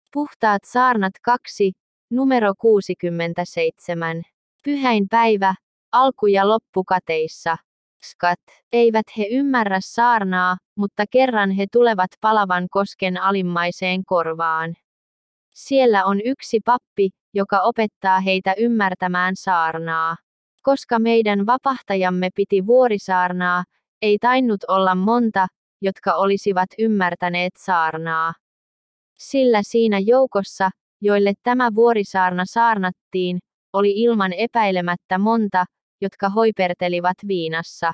Puhtaat saarnat 2, numero 67. Pyhäinpäivä, alku- ja loppukateissa. Skat. Eivät he ymmärrä saarnaa, mutta kerran he tulevat palavan kosken alimmaiseen korvaan. Siellä on yksi pappi, joka opettaa heitä ymmärtämään saarnaa. Koska meidän vapahtajamme piti vuorisaarnaa, ei tainnut olla monta, jotka olisivat ymmärtäneet saarnaa. Sillä siinä joukossa, joille tämä vuorisaarna saarnattiin, oli ilman epäilemättä monta, jotka hoipertelivat viinassa.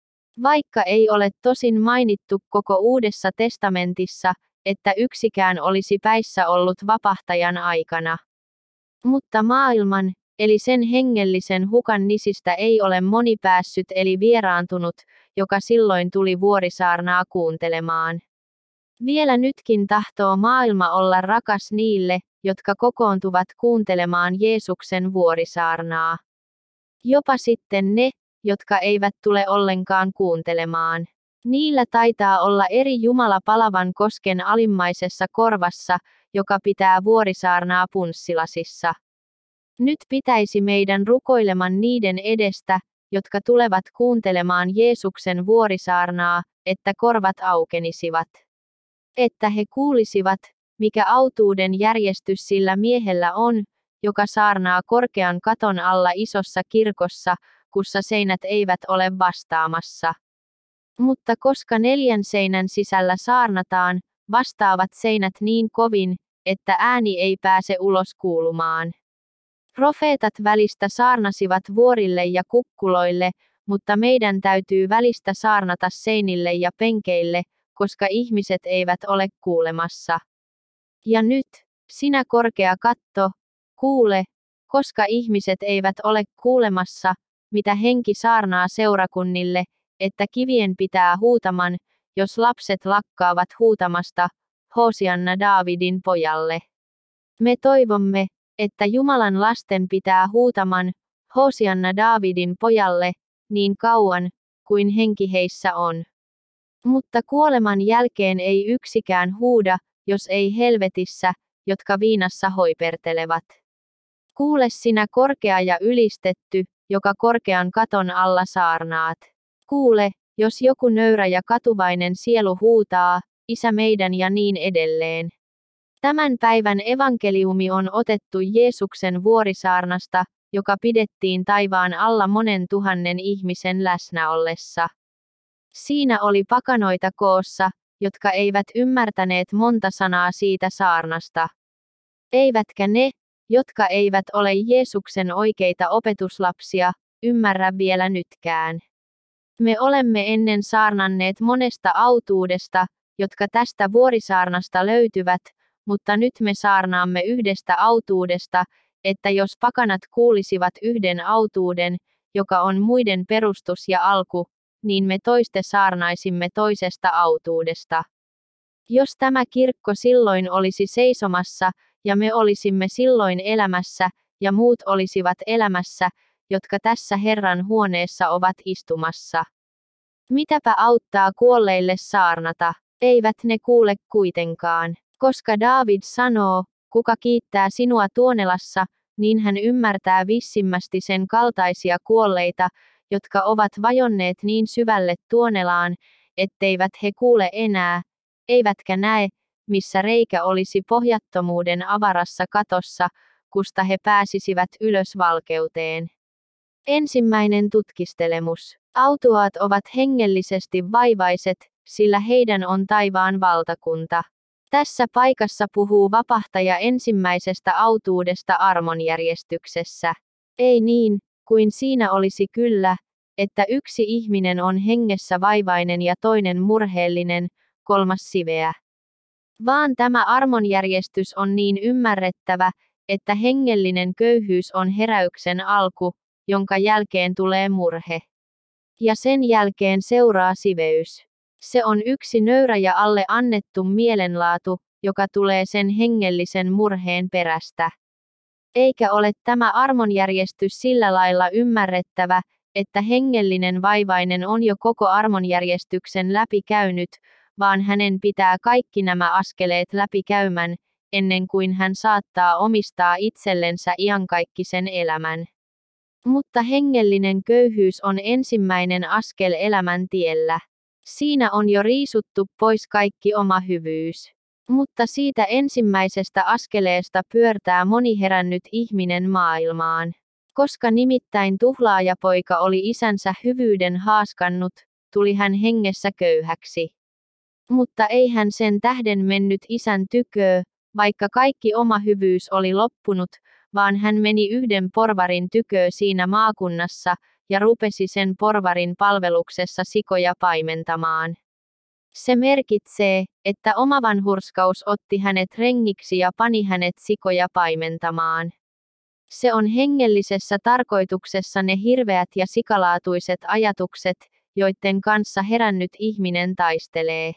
Vaikka ei ole tosin mainittu koko Uudessa testamentissa, että yksikään olisi päissä ollut vapahtajan aikana. Mutta maailman, eli sen hengellisen hukan nisistä ei ole moni päässyt eli vieraantunut, joka silloin tuli vuorisaarnaa kuuntelemaan. Vielä nytkin tahtoo maailma olla rakas niille, jotka kokoontuvat kuuntelemaan Jeesuksen vuorisaarnaa. Jopa sitten ne, jotka eivät tule ollenkaan kuuntelemaan. Niillä taitaa olla eri Jumala palavan kosken alimmaisessa korvassa, joka pitää vuorisaarnaa punssilasissa. Nyt pitäisi meidän rukoileman niiden edestä, jotka tulevat kuuntelemaan Jeesuksen vuorisaarnaa, että korvat aukenisivat. Että he kuulisivat, mikä autuuden järjestys sillä miehellä on, joka saarnaa korkean katon alla isossa kirkossa, kussa seinät eivät ole vastaamassa. Mutta koska 4 seinän sisällä saarnataan, vastaavat seinät niin kovin, että ääni ei pääse ulos kuulumaan. Profeetat välistä saarnasivat vuorille ja kukkuloille, mutta meidän täytyy välistä saarnata seinille ja penkeille, koska ihmiset eivät ole kuulemassa. Ja nyt, sinä korkea katto, kuule, koska ihmiset eivät ole kuulemassa, mitä henki saarnaa seurakunnille, että kivien pitää huutaman, jos lapset lakkaavat huutamasta, Hosianna Daavidin pojalle. Me toivomme, että Jumalan lasten pitää huutaman, Hosianna Daavidin pojalle, niin kauan, kuin henki heissä on. Mutta kuoleman jälkeen ei yksikään huuda, jos ei helvetissä, jotka viinassa hoipertelevat. Kuule sinä korkea ja ylistetty, joka korkean katon alla saarnaat. Kuule, jos joku nöyrä ja katuvainen sielu huutaa, Isä meidän ja niin edelleen. Tämän päivän evankeliumi on otettu Jeesuksen vuorisaarnasta, joka pidettiin taivaan alla monen tuhannen ihmisen läsnä ollessa. Siinä oli pakanoita koossa, jotka eivät ymmärtäneet monta sanaa siitä saarnasta. Eivätkä ne, jotka eivät ole Jeesuksen oikeita opetuslapsia, ymmärrä vielä nytkään. Me olemme ennen saarnanneet monesta autuudesta, jotka tästä vuorisaarnasta löytyvät, mutta nyt me saarnaamme yhdestä autuudesta, että jos pakanat kuulisivat yhden autuuden, joka on muiden perustus ja alku, niin me toiste saarnaisimme toisesta autuudesta. Jos tämä kirkko silloin olisi seisomassa, ja me olisimme silloin elämässä, ja muut olisivat elämässä, jotka tässä Herran huoneessa ovat istumassa. Mitäpä auttaa kuolleille saarnata? Eivät ne kuule kuitenkaan. Koska Daavid sanoo, kuka kiittää sinua Tuonelassa, niin hän ymmärtää vissimmästi sen kaltaisia kuolleita, jotka ovat vajonneet niin syvälle Tuonelaan, etteivät he kuule enää, eivätkä näe, missä reikä olisi pohjattomuuden avarassa katossa, kusta he pääsisivät ylös valkeuteen. Ensimmäinen tutkistelemus. Autuaat ovat hengellisesti vaivaiset, sillä heidän on taivaan valtakunta. Tässä paikassa puhuu vapahtaja ensimmäisestä autuudesta armonjärjestyksessä. Ei niin, kuin siinä olisi kyllä, että yksi ihminen on hengessä vaivainen ja toinen murheellinen, kolmas siveä. Vaan tämä armonjärjestys on niin ymmärrettävä, että hengellinen köyhyys on heräyksen alku, jonka jälkeen tulee murhe. Ja sen jälkeen seuraa siveys. Se on yksi nöyrä ja alle annettu mielenlaatu, joka tulee sen hengellisen murheen perästä. Eikä ole tämä armonjärjestys sillä lailla ymmärrettävä, että hengellinen vaivainen on jo koko armonjärjestyksen läpi käynyt, vaan hänen pitää kaikki nämä askeleet läpi käymän, ennen kuin hän saattaa omistaa itsellensä iankaikkisen elämän. Mutta hengellinen köyhyys on ensimmäinen askel elämän tiellä. Siinä on jo riisuttu pois kaikki oma hyvyys. Mutta siitä ensimmäisestä askeleesta pyörtää moni herännyt ihminen maailmaan. Koska nimittäin tuhlaajapoika oli isänsä hyvyyden haaskannut, tuli hän hengessä köyhäksi. Mutta ei hän sen tähden mennyt isän tyköö, vaikka kaikki oma hyvyys oli loppunut, vaan hän meni yhden porvarin tyköö siinä maakunnassa, ja rupesi sen porvarin palveluksessa sikoja paimentamaan. Se merkitsee, että omavanhurskaus otti hänet rengiksi ja pani hänet sikoja paimentamaan. Se on hengellisessä tarkoituksessa ne hirveät ja sikalaatuiset ajatukset, joiden kanssa herännyt ihminen taistelee.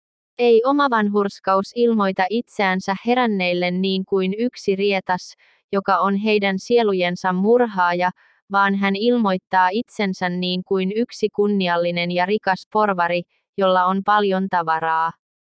Ei omavanhurskaus ilmoita itseänsä heränneille niin kuin yksi rietas, joka on heidän sielujensa murhaaja, vaan hän ilmoittaa itsensä niin kuin yksi kunniallinen ja rikas porvari, jolla on paljon tavaraa.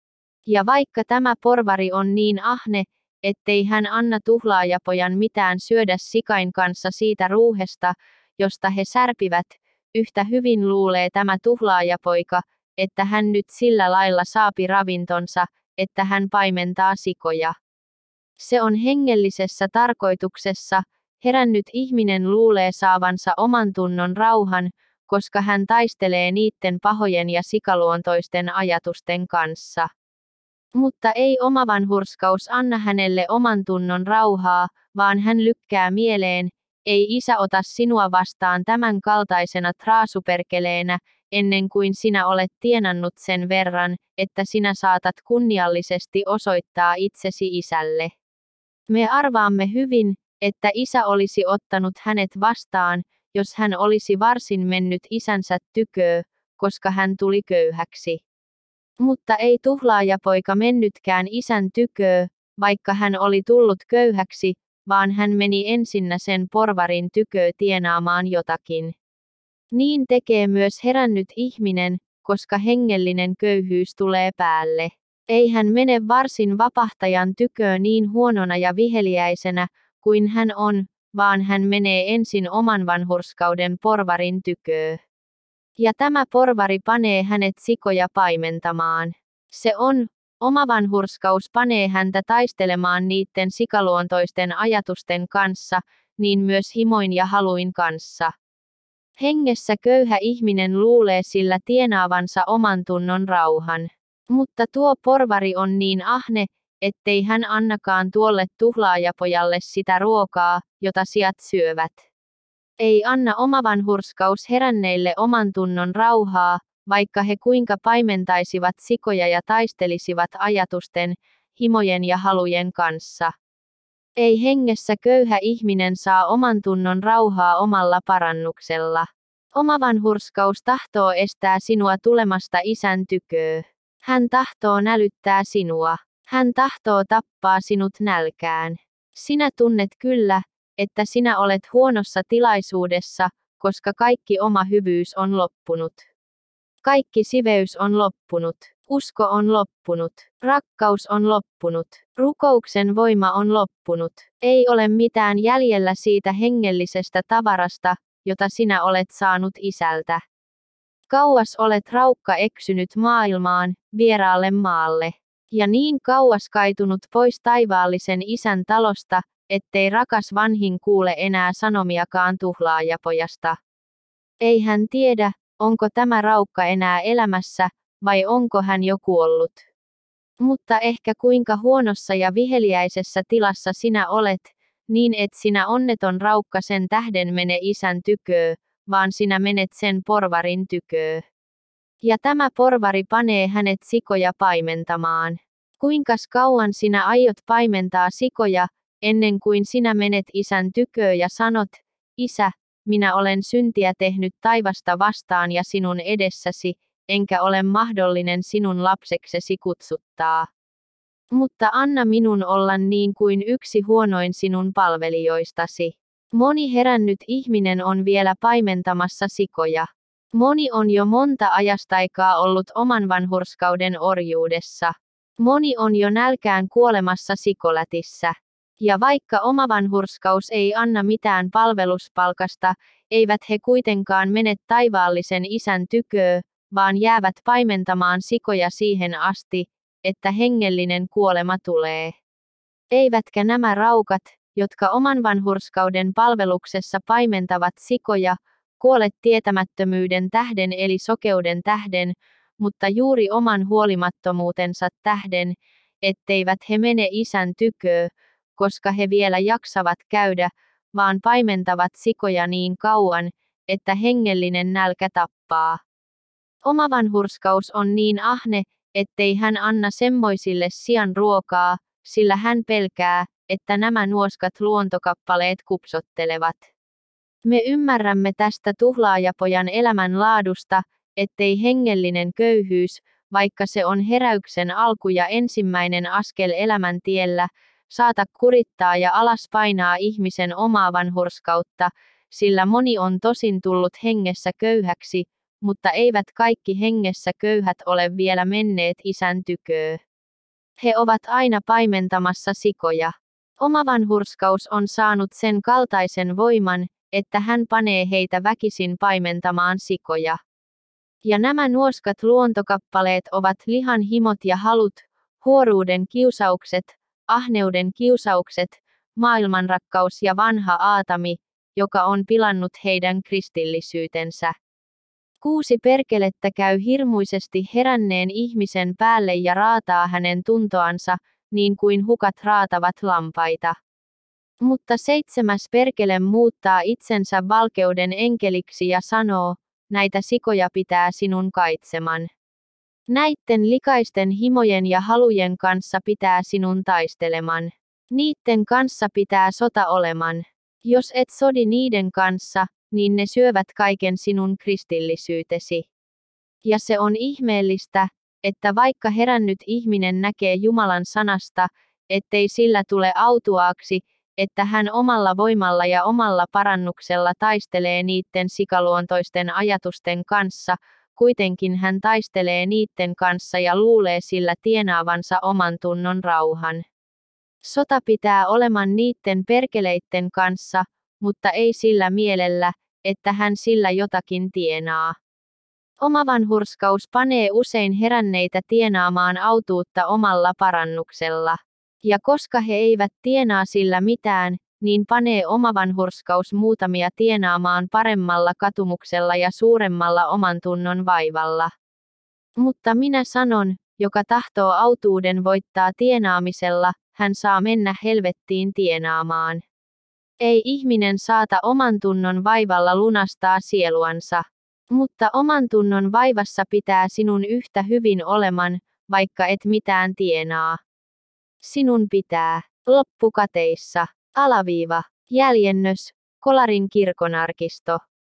Ja vaikka tämä porvari on niin ahne, ettei hän anna tuhlaajapojan mitään syödä sikain kanssa siitä ruuhesta, josta he särpivät, yhtä hyvin luulee tämä tuhlaajapoika, että hän nyt sillä lailla saapi ravintonsa, että hän paimentaa sikoja. Se on hengellisessä tarkoituksessa, herännyt ihminen luulee saavansa oman tunnon rauhan, koska hän taistelee niiden pahojen ja sikaluontoisten ajatusten kanssa. Mutta ei omavanhurskaus anna hänelle oman tunnon rauhaa, vaan hän lykkää mieleen, ei isä ota sinua vastaan tämän kaltaisena traasuperkeleenä, ennen kuin sinä olet tienannut sen verran, että sinä saatat kunniallisesti osoittaa itsesi isälle. Me arvaamme hyvin, että isä olisi ottanut hänet vastaan, jos hän olisi varsin mennyt isänsä tyköö, koska hän tuli köyhäksi. Mutta ei tuhlaajapoika mennytkään isän tyköö, vaikka hän oli tullut köyhäksi, vaan hän meni ensinnä sen porvarin tyköö tienaamaan jotakin. Niin tekee myös herännyt ihminen, koska hengellinen köyhyys tulee päälle. Ei hän mene varsin vapahtajan tyköö niin huonona ja viheliäisenä, kuin hän on, vaan hän menee ensin oman vanhurskauden porvarin tyköö. Ja tämä porvari panee hänet sikoja paimentamaan. Se on, omavanhurskaus panee häntä taistelemaan niiden sikaluontoisten ajatusten kanssa, niin myös himoin ja haluin kanssa. Hengessä köyhä ihminen luulee sillä tienaavansa oman tunnon rauhan. Mutta tuo porvari on niin ahne, ettei hän annakaan tuolle tuhlaajapojalle sitä ruokaa, jota siat syövät. Ei anna omavanhurskaus heränneille oman tunnon rauhaa, vaikka he kuinka paimentaisivat sikoja ja taistelisivat ajatusten, himojen ja halujen kanssa. Ei hengessä köyhä ihminen saa oman tunnon rauhaa omalla parannuksella. Omavanhurskaus tahtoo estää sinua tulemasta isän tyköö. Hän tahtoo nälyttää sinua. Hän tahtoo tappaa sinut nälkään. Sinä tunnet kyllä, että sinä olet huonossa tilaisuudessa, koska kaikki oma hyvyys on loppunut. Kaikki siveys on loppunut. Usko on loppunut. Rakkaus on loppunut. Rukouksen voima on loppunut. Ei ole mitään jäljellä siitä hengellisestä tavarasta, jota sinä olet saanut isältä. Kauas olet raukka eksynyt maailmaan, vieraalle maalle. Ja niin kauas kaitunut pois taivaallisen isän talosta, ettei rakas vanhin kuule enää sanomiakaan tuhlaajapojasta. Ei hän tiedä, onko tämä raukka enää elämässä, vai onko hän jo kuollut. Mutta ehkä kuinka huonossa ja viheliäisessä tilassa sinä olet, niin et sinä onneton raukka sen tähden mene isän tyköö, vaan sinä menet sen porvarin tyköö. Ja tämä porvari panee hänet sikoja paimentamaan. Kuinkas kauan sinä aiot paimentaa sikoja, ennen kuin sinä menet isän tyköö ja sanot, Isä, minä olen syntiä tehnyt taivasta vastaan ja sinun edessäsi, enkä ole mahdollinen sinun lapseksesi kutsuttaa. Mutta anna minun olla niin kuin yksi huonoin sinun palvelijoistasi. Moni herännyt ihminen on vielä paimentamassa sikoja. Moni on jo monta ajastaikaa ollut oman vanhurskauden orjuudessa. Moni on jo nälkään kuolemassa sikolätissä. Ja vaikka omavanhurskaus ei anna mitään palveluspalkasta, eivät he kuitenkaan mene taivaallisen isän tyköö, vaan jäävät paimentamaan sikoja siihen asti, että hengellinen kuolema tulee. Eivätkä nämä raukat, jotka oman vanhurskauden palveluksessa paimentavat sikoja, kuole tietämättömyyden tähden eli sokeuden tähden, mutta juuri oman huolimattomuutensa tähden, etteivät he mene isän tyköö, koska he vielä jaksavat käydä, vaan paimentavat sikoja niin kauan, että hengellinen nälkä tappaa. Omavanhurskaus on niin ahne, ettei hän anna semmoisille sian ruokaa, sillä hän pelkää, että nämä nuoskat luontokappaleet kupsottelevat. Me ymmärrämme tästä tuhlaajapojan elämän laadusta, ettei hengellinen köyhyys, vaikka se on heräyksen alku ja ensimmäinen askel elämän tiellä, saata kurittaa ja alaspainaa ihmisen omaa vanhurskautta, sillä moni on tosin tullut hengessä köyhäksi, mutta eivät kaikki hengessä köyhät ole vielä menneet isän tyköö. He ovat aina paimentamassa sikoja. Omavanhurskaus on saanut sen kaltaisen voiman, että hän panee heitä väkisin paimentamaan sikoja. Ja nämä nuoskat luontokappaleet ovat lihan himot ja halut, huoruuden kiusaukset, ahneuden kiusaukset, maailmanrakkaus ja vanha Aatami, joka on pilannut heidän kristillisyytensä. 6 perkelettä käy hirmuisesti heränneen ihmisen päälle ja raataa hänen tuntoansa, niin kuin hukat raatavat lampaita. Mutta 7. perkele muuttaa itsensä valkeuden enkeliksi ja sanoo, näitä sikoja pitää sinun kaitseman. Näitten likaisten himojen ja halujen kanssa pitää sinun taisteleman. Niitten kanssa pitää sota oleman. Jos et sodi niiden kanssa, niin ne syövät kaiken sinun kristillisyytesi. Ja se on ihmeellistä, että vaikka herännyt ihminen näkee Jumalan sanasta, ettei sillä tule autuaaksi, että hän omalla voimalla ja omalla parannuksella taistelee niitten sikaluontoisten ajatusten kanssa, kuitenkin hän taistelee niitten kanssa ja luulee sillä tienaavansa oman tunnon rauhan. Sota pitää oleman niitten perkeleitten kanssa, mutta ei sillä mielellä, että hän sillä jotakin tienaa. Omavanhurskaus panee usein heränneitä tienaamaan autuutta omalla parannuksella. Ja koska he eivät tienaa sillä mitään, niin panee omavanhurskaus muutamia tienaamaan paremmalla katumuksella ja suuremmalla oman tunnon vaivalla. Mutta minä sanon, joka tahtoo autuuden voittaa tienaamisella, hän saa mennä helvettiin tienaamaan. Ei ihminen saata oman tunnon vaivalla lunastaa sieluansa. Mutta oman tunnon vaivassa pitää sinun yhtä hyvin oleman, vaikka et mitään tienaa. Sinun pitää, loppukateissa, jäljennös, Kolarin kirkonarkisto.